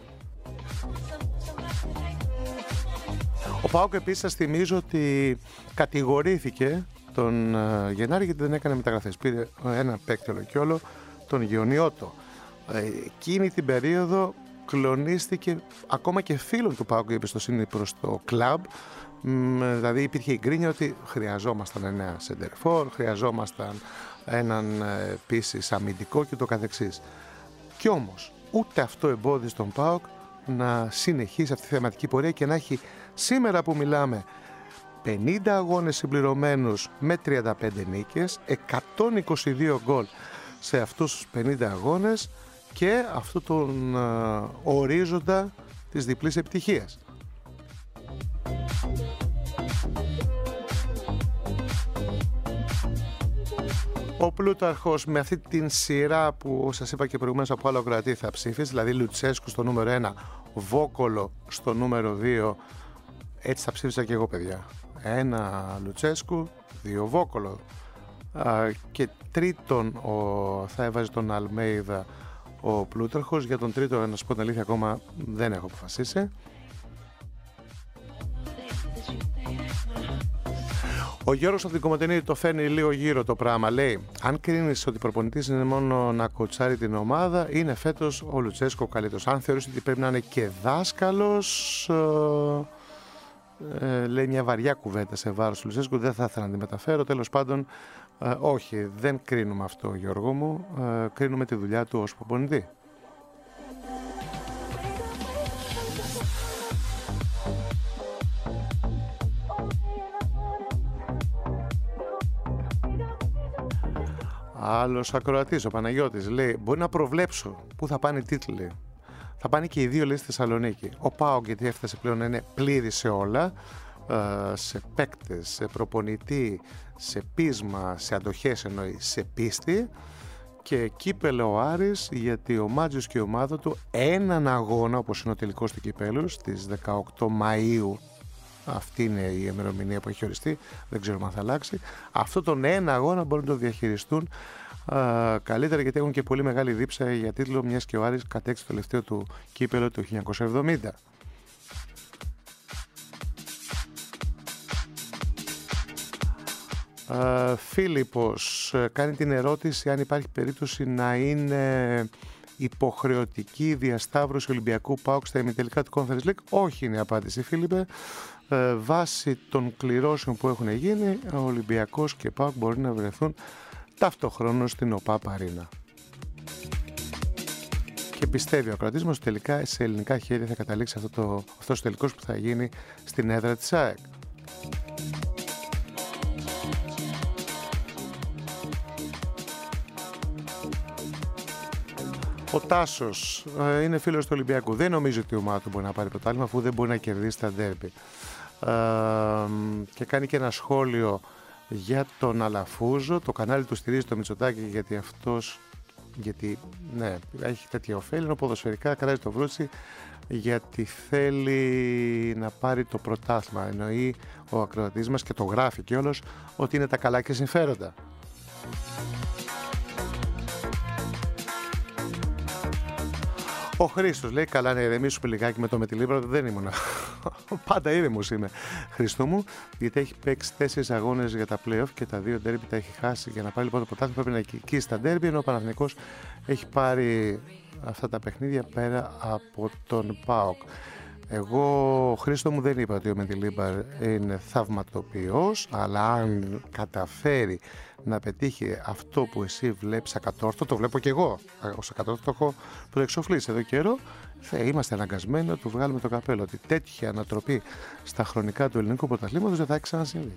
Ο ΠΑΟΚ επίσης, σας θυμίζω ότι κατηγορήθηκε τον Γενάρη γιατί δεν έκανε μεταγραφές. Πήρε ένα παίκτη όλο και όλο, τον Γεωνιώτο. Εκείνη την περίοδο κλονίστηκε ακόμα και φίλων του ΠΑΟΚ η εμπιστοσύνη προς το κλαμπ. Δηλαδή υπήρχε η γκρίνια ότι χρειαζόμασταν ένα σεντερφόρ, χρειαζόμασταν έναν επίσης αμυντικό και το καθεξής. Κι όμως ούτε αυτό εμπόδισε τον ΠΑΟΚ να συνεχίσει αυτή τη θεματική πορεία και να έχει σήμερα που μιλάμε 50 αγώνες συμπληρωμένους με 35 νίκες, 122 γκολ σε αυτούς τους 50 αγώνες και αυτό τον ορίζοντα της διπλής επιτυχίας. Ο Πλούταρχος με αυτή την σειρά που σας είπα και προηγουμένως από άλλο κρατή θα ψήφισε, δηλαδή Λουτσέσκου στο νούμερο 1, Βόκολο στο νούμερο 2, έτσι θα ψήφισα και εγώ, παιδιά. 1 Λουτσέσκου, 2 Βόκολο και τρίτον θα έβαζε τον Αλμέιδα ο Πλούταρχος. Για τον τρίτο, να σου πω την αλήθεια, ακόμα δεν έχω αποφασίσει. Ο Γιώργος από την Κομοτηνή το φέρνει λίγο γύρω το πράγμα. Λέει, αν κρίνεις ότι προπονητής είναι μόνο να κοτσάρει την ομάδα, είναι φέτος ο Λουτσέσκο καλύτερος. Αν θεωρείς ότι πρέπει να είναι και δάσκαλος, λέει μια βαριά κουβέντα σε βάρος του Λουτσέσκου, δεν θα ήθελα να τη μεταφέρω. Τέλος πάντων, όχι, δεν κρίνουμε αυτό, Γιώργο μου. Κρίνουμε τη δουλειά του ως προπονητή. Άλλος ακροατής, ο Παναγιώτης, λέει: μπορεί να προβλέψω πού θα πάνε οι τίτλοι. Θα πάνε και οι δύο, λέει, στη Θεσσαλονίκη. Ο ΠΑΟΚ, γιατί έφτασε πλέον να είναι πλήρη σε όλα, σε παίκτες, σε προπονητή, σε πείσμα, σε αντοχές εννοεί, σε πίστη. Και κύπελο ο Άρης, γιατί ο Μάτζιος και η ομάδα του έναν αγώνα, όπως είναι ο τελικός του κυπέλου, στις 18 Μαΐου. Αυτή είναι η ημερομηνία που έχει οριστεί, δεν ξέρουμε αν θα αλλάξει. Αυτό τον ένα αγώνα μπορούν να το διαχειριστούν καλύτερα, γιατί έχουν και πολύ μεγάλη δίψα για τίτλο, μιας και ο Άρης κατέξει το τελευταίο του κύπελο του 1970. Φίλιππος κάνει την ερώτηση αν υπάρχει περίπτωση να είναι υποχρεωτική διασταύρωση Ολυμπιακού ΠΑΟΚ στα ημιτελικά του Conference League. Όχι είναι η απάντηση, Φίλιππε. Βάσει των κληρώσεων που έχουν γίνει, ο Ολυμπιακός και ΠΑΟΚ μπορεί να βρεθούν ταυτοχρόνως στην ΟΠΑΠ Αρίνα. Και πιστεύει ο κρατής μας ότι τελικά σε ελληνικά χέρια θα καταλήξει αυτός ο τελικός που θα γίνει στην έδρα της ΑΕΚ. Ο Τάσος είναι φίλος του Ολυμπιακού. Δεν νομίζω ότι η ομάδα του μπορεί να πάρει πρωτάθλημα αφού δεν μπορεί να κερδίσει τα ντέρμπι. Και κάνει και ένα σχόλιο για τον Αλαφούζο. Το κανάλι του στηρίζει το Μητσοτάκη γιατί ναι, έχει τέτοια ωφέλη. Ενώ ποδοσφαιρικά κρατάει το βρούτσι γιατί θέλει να πάρει το πρωτάθλημα. Εννοεί ο ακροατής μας και το γράφει κιόλας ότι είναι τα καλά και συμφέροντα. Ο Χρήστος λέει: καλά, να ηρεμήσουμε λιγάκι με το Μετιλίμπρα. Δεν ήμουνα. Πάντα ήρεμος είμαι, Χριστό μου, γιατί έχει παίξει 4 αγώνες για τα play-off και τα 2 ντέρμπι τα έχει χάσει. Για να πάρει λοιπόν το πρωτάθλημα πρέπει να νικήσει τα ντέρμπι, ενώ ο Παναθηναϊκός έχει πάρει αυτά τα παιχνίδια πέρα από τον ΠΑΟΚ. Εγώ, Χρήστο μου, δεν είπα ότι ο Μεντιλίμπαρ είναι θαυματοποιός, αλλά αν καταφέρει να πετύχει αυτό που εσύ βλέπεις ακατόρθωτο, το βλέπω και εγώ. Ως ακατόρθωτο έχω προεξοφλήσει εδώ καιρό. Θα είμαστε αναγκασμένοι να του βγάλουμε το καπέλο. Ότι τέτοια ανατροπή στα χρονικά του ελληνικού πρωταθλήματος δεν θα έχει ξανασυμβεί.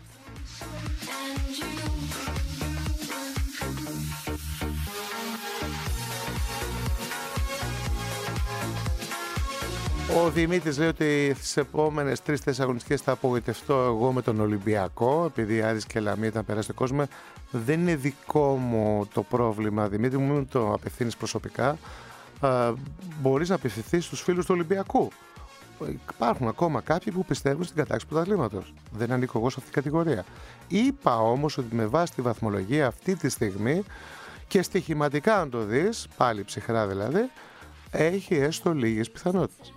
Ο Δημήτρης λέει ότι στις επόμενες 3-4 αγωνιστικές θα απογοητευτώ εγώ με τον Ολυμπιακό, επειδή Άρης και Λαμία ήταν περάσει το κόσμο. Δεν είναι δικό μου το πρόβλημα, Δημήτρη μου, μην το απευθύνεις προσωπικά. Μπορείς να απευθυνθείς στους φίλους του Ολυμπιακού. Υπάρχουν ακόμα κάποιοι που πιστεύουν στην κατάκτηση του πρωταθλήματος. Δεν ανήκω εγώ σε αυτή την κατηγορία. Είπα όμως ότι με βάση τη βαθμολογία αυτή τη στιγμή και στοιχηματικά αν το δεις, πάλι ψυχρά δηλαδή, έχει έστω λίγες πιθανότητες.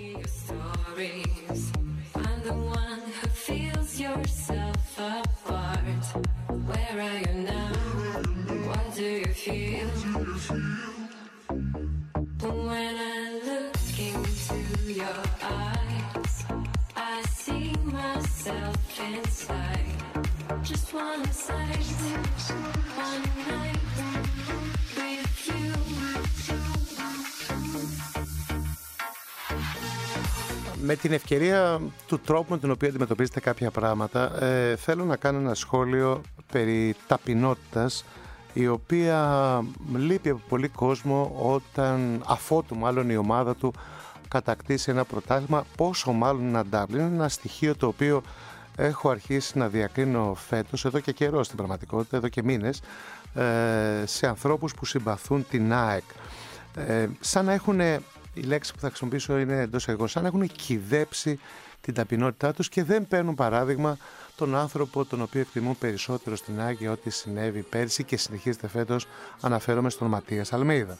Με την ευκαιρία του τρόπου με τον οποίο αντιμετωπίζετε κάποια πράγματα, θέλω να κάνω ένα σχόλιο περί ταπεινότητας, η οποία λείπει από πολύ κόσμο όταν, αφότου μάλλον η ομάδα του κατακτήσει ένα πρωτάθλημα, πόσο μάλλον ένα ντάμπλ. Είναι ένα στοιχείο το οποίο έχω αρχίσει να διακρίνω φέτος, εδώ και καιρό στην πραγματικότητα, εδώ και μήνες, σε ανθρώπους που συμπαθούν την ΑΕΚ. Σαν να έχουν, η λέξη που θα χρησιμοποιήσω είναι εντός εγώ, σαν να έχουν κυδέψει την ταπεινότητά τους και δεν παίρνουν παράδειγμα τον άνθρωπο τον οποίο εκτιμούν περισσότερο στην ΑΕΚ για ό,τι συνέβη πέρσι και συνεχίζεται φέτος. Αναφέρομαι στον Ματίας Αλμέιδα.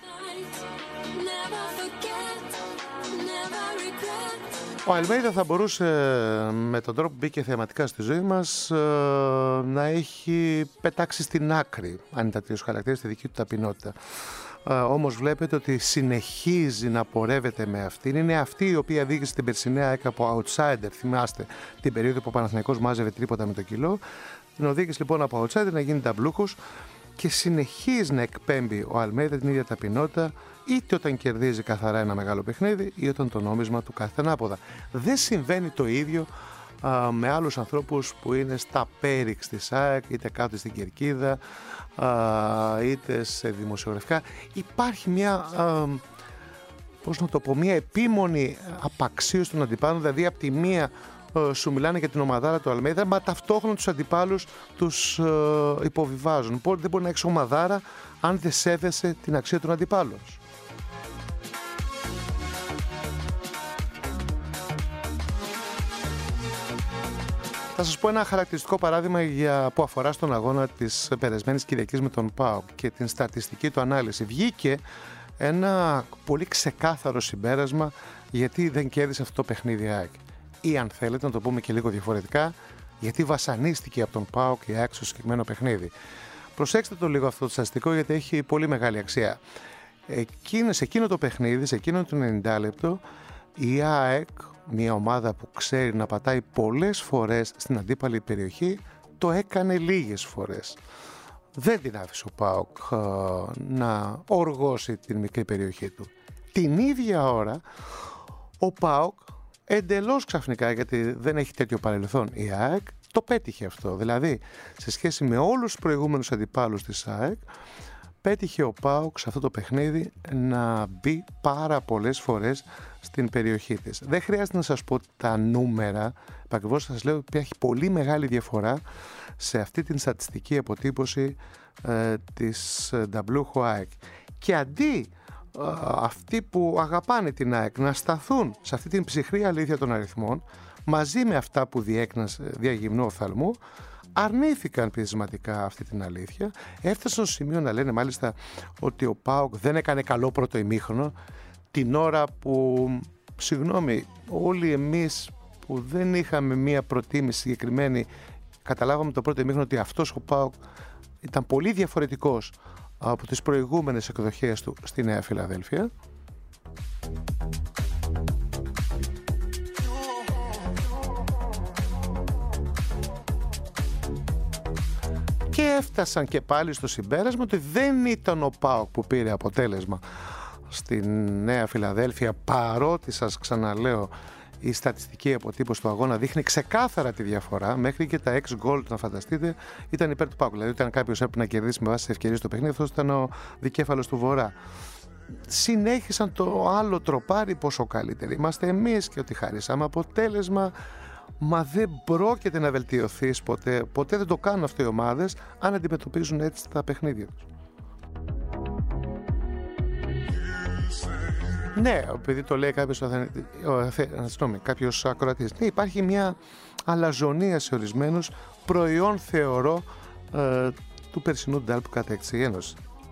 Ο Αλμέιδα θα μπορούσε με τον τρόπο που μπήκε θεαματικά στη ζωή μας να έχει πετάξει στην άκρη, αν ήταν τέτοιος χαρακτήρας, τη δική του ταπεινότητα. Όμως βλέπετε ότι συνεχίζει να πορεύεται με αυτήν. Είναι αυτή η οποία δίκησε την περσινή ΑΕΚ από outsider. Θυμάστε την περίοδο που ο Παναθηναϊκός μάζευε τρίποτα με το κιλό. Την οδήγησε λοιπόν από outsider να γίνει ταμπλούκος και συνεχίζει να εκπέμπει ο Αλμέιδα την ίδια ταπεινότητα, είτε όταν κερδίζει καθαρά ένα μεγάλο παιχνίδι ή όταν το νόμισμα του κάθεται ανάποδα. Δεν συμβαίνει το ίδιο με άλλους ανθρώπους που είναι στα πέριξ της ΑΕΚ, είτε κάτω στην κερκίδα, είτε σε δημοσιογραφικά. Υπάρχει μια, πώς να το πω, μια επίμονη απαξίωση των αντιπάλων, δηλαδή από τη μία σου μιλάνε για την ομαδάρα του Αλμέιδα, μα ταυτόχρονα τους αντιπάλους τους υποβιβάζουν. Οπότε δεν μπορεί να έχεις ομαδάρα αν δεν σέβεσαι την αξία των αντιπάλων. Θα σας πω ένα χαρακτηριστικό παράδειγμα που αφορά στον αγώνα της περασμένης Κυριακής με τον ΠΑΟΚ και την στατιστική του ανάλυση. Βγήκε ένα πολύ ξεκάθαρο συμπέρασμα γιατί δεν κέρδισε αυτό το παιχνίδι η ΑΕΚ. Ή αν θέλετε να το πούμε και λίγο διαφορετικά, γιατί βασανίστηκε από τον ΠΑΟΚ η ΑΕΚ στο συγκεκριμένο παιχνίδι. Προσέξτε το λίγο αυτό το στατιστικό γιατί έχει πολύ μεγάλη αξία. Σε εκείνο το παιχνίδι, σε εκείνο το 90 λεπτό, η ΑΕΚ, μια ομάδα που ξέρει να πατάει πολλές φορές στην αντίπαλη περιοχή, το έκανε λίγες φορές. Δεν την άφησε ο ΠΑΟΚ να οργώσει την μικρή περιοχή του. Την ίδια ώρα ο ΠΑΟΚ εντελώς ξαφνικά, γιατί δεν έχει τέτοιο παρελθόν η ΑΕΚ, το πέτυχε αυτό. Δηλαδή σε σχέση με όλους τους προηγούμενους αντιπάλους της ΑΕΚ, πέτυχε ο ΠΑΟΚ σε αυτό το παιχνίδι να μπει πάρα πολλές φορές στην περιοχή της. Δεν χρειάζεται να σας πω τα νούμερα, ακριβώς σας λέω ότι υπάρχει πολύ μεγάλη διαφορά σε αυτή την στατιστική αποτύπωση της νταμπλούχου ΑΕΚ. Και αντί αυτοί που αγαπάνε την ΑΕΚ να σταθούν σε αυτή την ψυχρή αλήθεια των αριθμών, μαζί με αυτά που διαγυμνώ οφθαλμού, αρνήθηκαν πεισματικά αυτή την αλήθεια. Έφτασαν στο σημείο να λένε μάλιστα ότι ο ΠΑΟΚ δεν έκανε καλό πρώτο ημίχρονο, την ώρα που, συγγνώμη, όλοι εμείς που δεν είχαμε μία προτίμηση συγκεκριμένη, καταλάβαμε το πρώτο ημίχρονο ότι αυτός ο ΠΑΟΚ ήταν πολύ διαφορετικός από τις προηγούμενες εκδοχές του στη Νέα Φιλαδέλφια. Και έφτασαν και πάλι στο συμπέρασμα ότι δεν ήταν ο ΠΑΟΚ που πήρε αποτέλεσμα στη Νέα Φιλαδέλφια, παρότι σας ξαναλέω η στατιστική αποτύπωση του αγώνα δείχνει ξεκάθαρα τη διαφορά. Μέχρι και τα 6 γκολ, να φανταστείτε, ήταν υπέρ του ΠΑΟΚ. Δηλαδή, όταν κάποιος έπρεπε να κερδίσει με βάση τις ευκαιρίες του παιχνίδι, αυτός ήταν ο δικέφαλος του Βορρά. συνέχισαν το άλλο τροπάρι πόσο καλύτεροι είμαστε εμείς και ότι χαρίσαμε αποτέλεσμα. Μα δεν πρόκειται να βελτιωθείς ποτέ. Ποτέ δεν το κάνουν αυτοί οι ομάδες αν αντιμετωπίζουν έτσι τα παιχνίδια τους. Ναι, επειδή το λέει κάποιος ακροατής. Ναι, υπάρχει μια αλαζονία σε ορισμένους, προϊόν θεωρώ του περσινού ντάλ που κατέκτησε η Ένωση.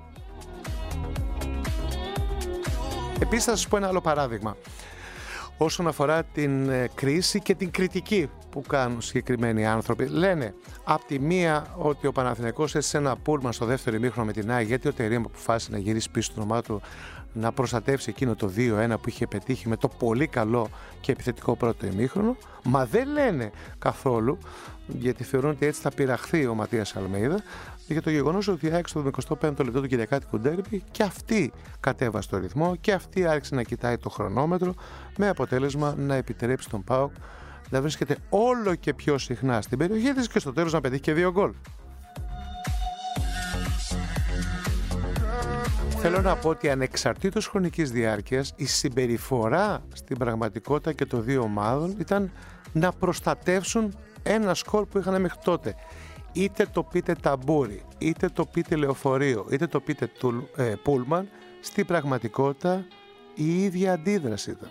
Επίσης θα σας πω ένα άλλο παράδειγμα όσον αφορά την κρίση και την κριτική που κάνουν συγκεκριμένοι άνθρωποι. Λένε απ' τη μία ότι ο Παναθηναϊκός έστησε ένα πούλμαν στο δεύτερο ημίχρονο με την ΑΕΚ, γιατί ο Τερίμ αποφάσισε να γυρίσει πίσω στην ομάδα του να προστατεύσει εκείνο το 2-1 που είχε πετύχει με το πολύ καλό και επιθετικό πρώτο ημίχρονο. Μα δεν λένε καθόλου, γιατί θεωρούν ότι έτσι θα πειραχθεί ο Ματίας Αλμέιδα, για το γεγονός ότι η ΑΕΚ στο 25ο λεπτό του Κυριακάτικου ντέρμπι και αυτή κατέβασε το ρυθμό και αυτή άρχισε να κοιτάει το χρονόμετρο, με αποτέλεσμα να επιτρέψει τον ΠΑΟΚ να βρίσκεται όλο και πιο συχνά στην περιοχή της και στο τέλος να πετύχει και 2 γκολ. Θέλω να πω ότι ανεξαρτήτως χρονικής διάρκειας η συμπεριφορά στην πραγματικότητα και των δύο ομάδων ήταν να προστατεύσουν ένα σκορ που είχαν μέχρι τότε. Είτε το πείτε ταμπούρι, είτε το πείτε λεωφορείο, είτε το πείτε πούλμαν, στην πραγματικότητα η ίδια αντίδραση ήταν.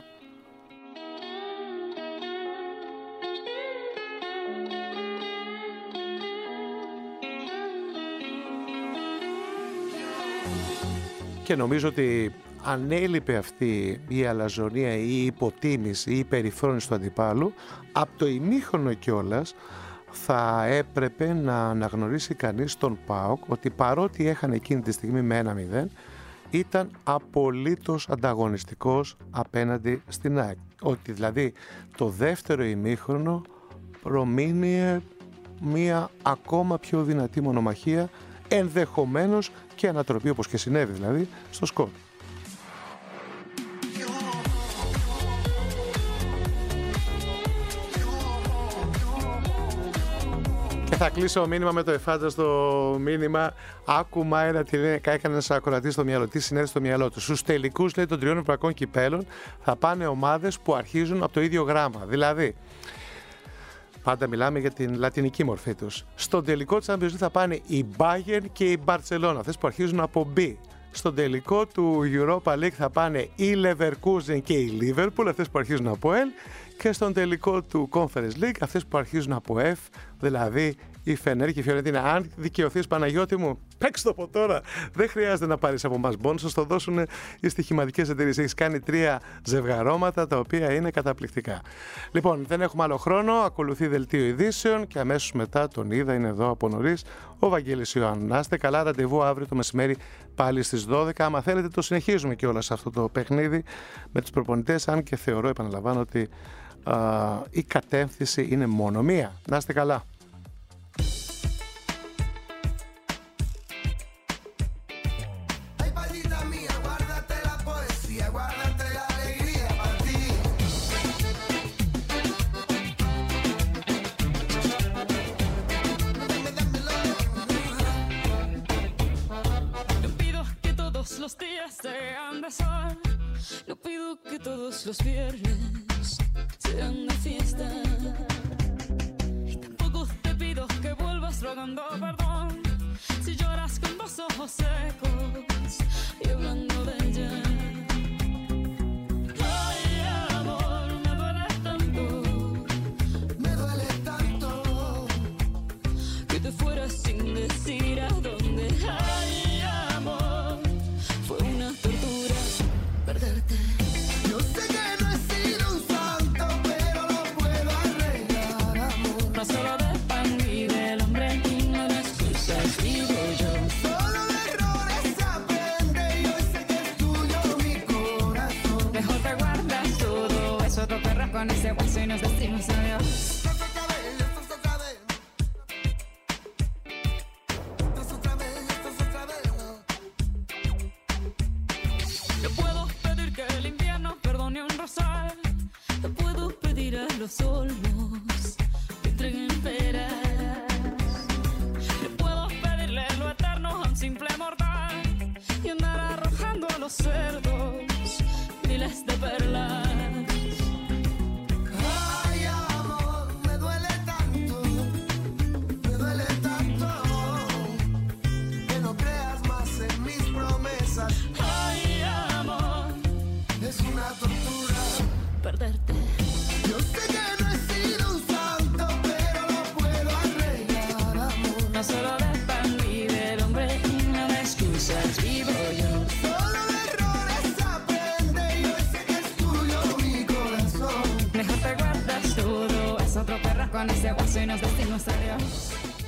Και νομίζω ότι αν έλειπε αυτή η αλαζονία ή η υποτίμηση ή η υπερηφρόνηση του αντιπάλου, από το ημίχρονο κιόλας θα έπρεπε να αναγνωρίσει κανείς τον ΠΑΟΚ ότι παρότι έχανε εκείνη τη στιγμή με 1-0, ήταν απολύτως ανταγωνιστικός απέναντι στην ΑΕΚ. Ότι δηλαδή το δεύτερο ημίχρονο προμείνει μία ακόμα πιο δυνατή μονομαχία, ενδεχομένως και ανατροπή, όπως και συνέβη δηλαδή, στο σκορ. Και θα κλείσω μήνυμα με το εφάνταστο μήνυμα. Άκουμα έκανε ένας ακροατής στο μυαλό. Τι συνέβη στο μυαλό του. Στους τελικούς, λέει, των 3 ευρωπαϊκών κυπέλων θα πάνε ομάδες που αρχίζουν από το ίδιο γράμμα. Δηλαδή, πάντα μιλάμε για την λατινική μορφή τους. Στον τελικό της Champions League θα πάνε η Bayern και η Barcelona, αυτές που αρχίζουν από B. Στον τελικό του Europa League θα πάνε η Leverkusen και η Liverpool, αυτές που αρχίζουν από L. Και στον τελικό του Conference League, αυτές που αρχίζουν από F, δηλαδή η Φενέρ και η Φιωρεντίνα. Αν δικαιωθείς, Παναγιώτη μου, παίξ' το από τώρα. Δεν χρειάζεται να πάρεις από μας μπόνους, θα το δώσουν οι στοιχηματικές εταιρείες. Έχεις κάνει 3 ζευγαρώματα τα οποία είναι καταπληκτικά. Λοιπόν, δεν έχουμε άλλο χρόνο. Ακολουθεί δελτίο ειδήσεων και αμέσως μετά τον είδα, είναι εδώ από νωρίς, ο Βαγγέλης Ιωάννου. Να είστε καλά, ραντεβού αύριο το μεσημέρι πάλι στις 12. Άμα θέλετε, το συνεχίζουμε κιόλας αυτό το παιχνίδι με τους προπονητές. Αν και θεωρώ, επαναλαμβάνω, ότι η κατεύθυνση είναι μόνο μία. Να είστε καλά. Los días sean de sol, no pido que todos los viernes sean de fiesta. Y tampoco te pido que vuelvas rogando perdón si lloras con los ojos secos y hablando de ella. Ay, amor, me duele tanto que te fueras sin decir a dónde. Ay, fue una tortura perderte. Yo sé que no he sido un santo, pero lo puedo arreglar, amor. No solo de pan y del hombre, no de excusas digo yo. Solo de errores se aprende y hoy sé que es tuyo mi corazón. Mejor te guardas todo eso, te perras con ese hueso y nos decimos adiós. Te puedo pedir a los olmos que entreguen peras. Le puedo pedirle lo eterno a un simple mortal y andar arrojando a los cerdos con ese guaso y nos decimos adiós.